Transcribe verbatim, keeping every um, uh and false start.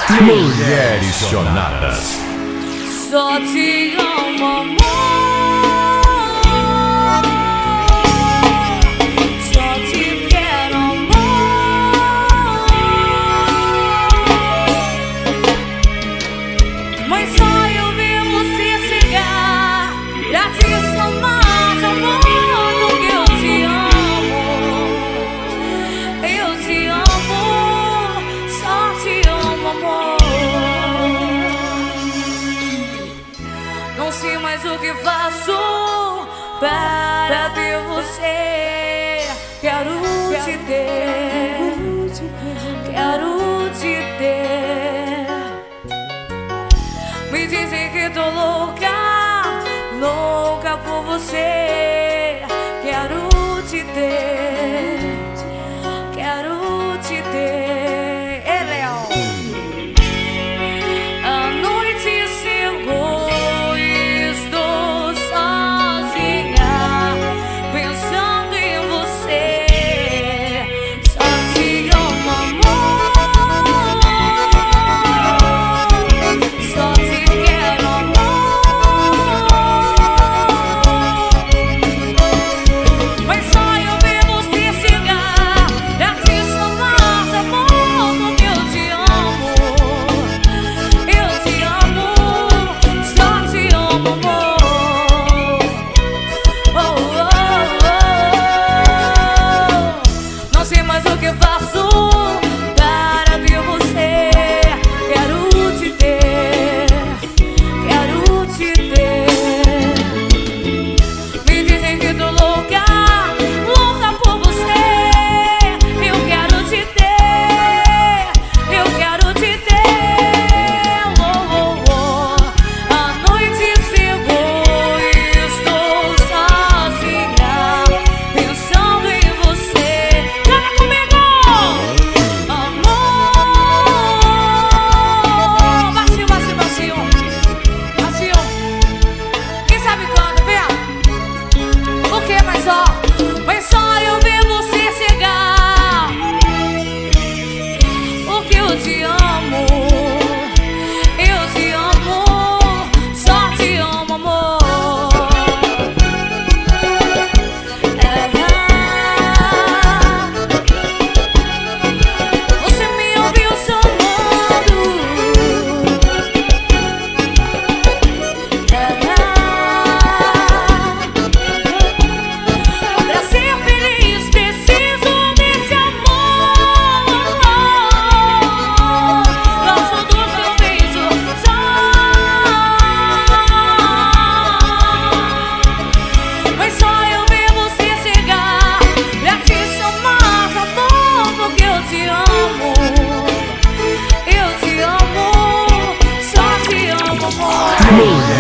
Mulheres Chonadas. Só te amo, amor. Só te quero, amor. Mas só eu ver você chegar pra te somar de amor. Porque eu te amo, eu te amo. Só te amo, amor. Não sei mais o que faço para ter você. Quero te ter, quero te ter. Me dizem que tô louca, louca por você. Quero te ter, quero te ter. Ei, Leão. A noite chegou. Mulheres